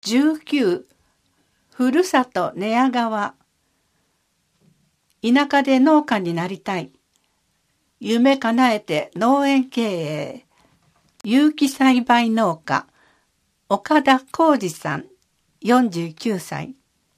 19ふるさと寝屋川。田舎で農家になりたい。夢叶えて農園経営。有機栽培農家。岡田浩二さん、49歳。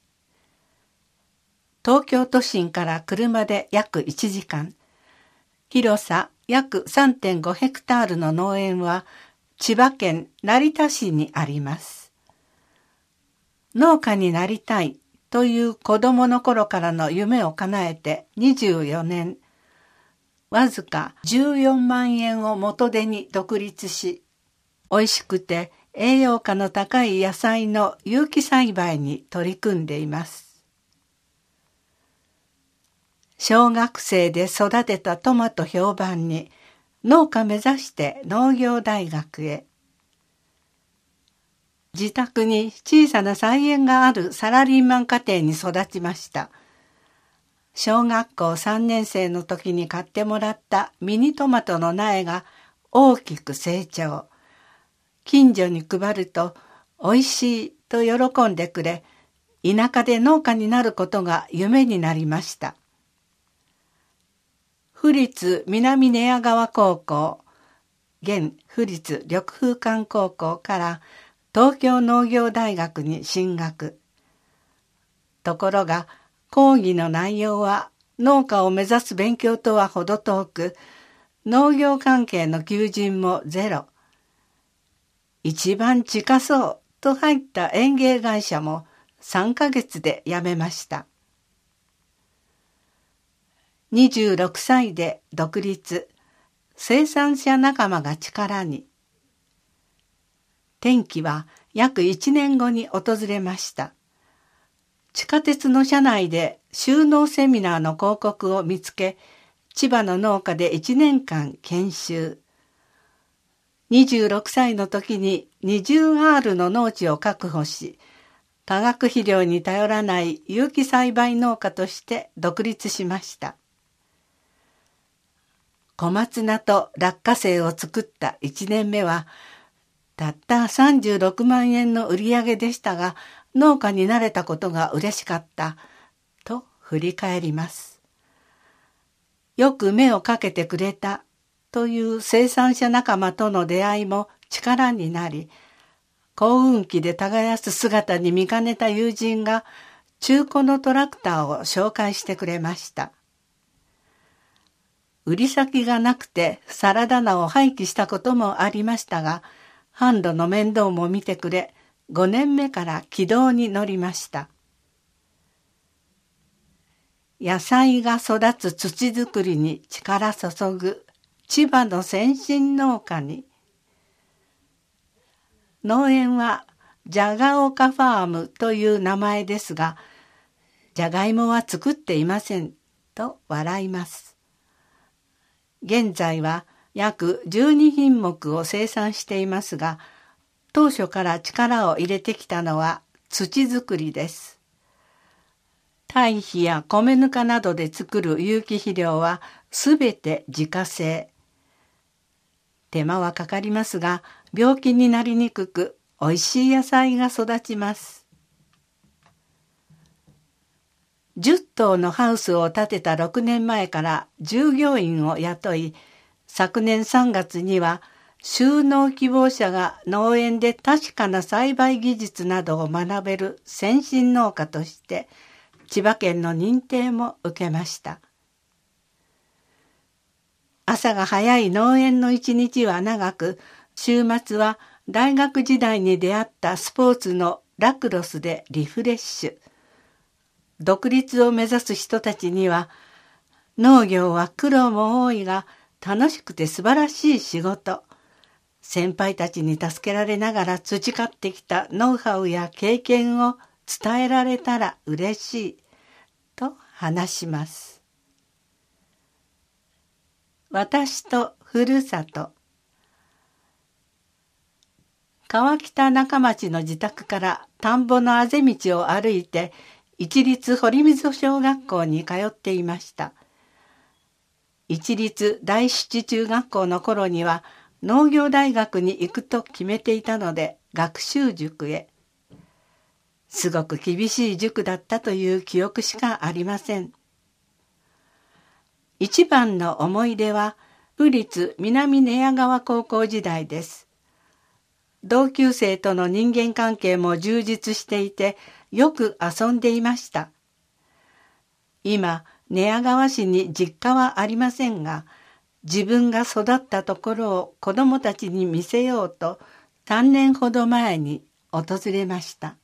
東京都心から車で約1時間。広さ約 3.5 ヘクタールの農園は千葉県成田市にあります。農家になりたいという子供の頃からの夢を叶えて24年。わずか14万円を元手に独立し、美味しくて栄養価の高い野菜の有機栽培に取り組んでいます。小学生で育てたトマト評判に、農家目指して農業大学へ。自宅に小さな菜園があるサラリーマン家庭に育ちました。小学校3年生の時に買ってもらったミニトマトの苗が大きく成長。近所に配ると美味しいと喜んでくれ、田舎で農家になることが夢になりました。府立南寝屋川高校、現府立緑風館高校から東京農業大学に進学。ところが講義の内容は農家を目指す勉強とは程遠く、農業関係の求人もゼロ。一番近そうと入った園芸会社も3ヶ月で辞めました。26歳で独立、生産者仲間が力に。転機は約1年後に訪れました。地下鉄の車内で就農セミナーの広告を見つけ、千葉の農家で1年間研修。26歳の時に 20R の農地を確保し、化学肥料に頼らない有機栽培農家として独立しました。小松菜と落花生を作った1年目は、たった36万円の売り上げでしたが、農家になれたことが嬉しかった、と振り返ります。よく目をかけてくれた、という生産者仲間との出会いも力になり、幸運期で耕す姿に見かねた友人が中古のトラクターを紹介してくれました。売り先がなくてサラダ菜を廃棄したこともありましたが、販路の面倒も見てくれ、5年目から軌道に乗りました。野菜が育つ土作りに力注ぐ千葉の先進農家に。農園はじゃがおかファームという名前ですが、じゃがいもは作っていませんと笑います。現在は約12品目を生産していますが、当初から力を入れてきたのは土作りです。堆肥や米ぬかなどで作る有機肥料はすべて自家製。手間はかかりますが、病気になりにくく、おいしい野菜が育ちます。10棟のハウスを建てた6年前から従業員を雇い、昨年3月には就農希望者が農園で確かな栽培技術などを学べる先進農家として千葉県の認定も受けました。朝が早い農園の一日は長く、週末は大学時代に出会ったスポーツのラクロスでリフレッシュ。独立を目指す人たちには、農業は苦労も多いが楽しくて素晴らしい仕事。先輩たちに助けられながら培ってきたノウハウや経験を伝えられたら嬉しい、と話します。私とふるさと。川北中町の自宅から田んぼのあぜ道を歩いて一律堀溝小学校に通っていました。一律第七中学校の頃には農業大学に行くと決めていたので学習塾へ。 すごく厳しい塾だったという記憶しかありません。一番の思い出は、府立南寝屋川高校時代です。同級生との人間関係も充実していて、よく遊んでいました。今、寝屋川市に実家はありませんが、自分が育ったところを子供たちに見せようと3年ほど前に訪れました。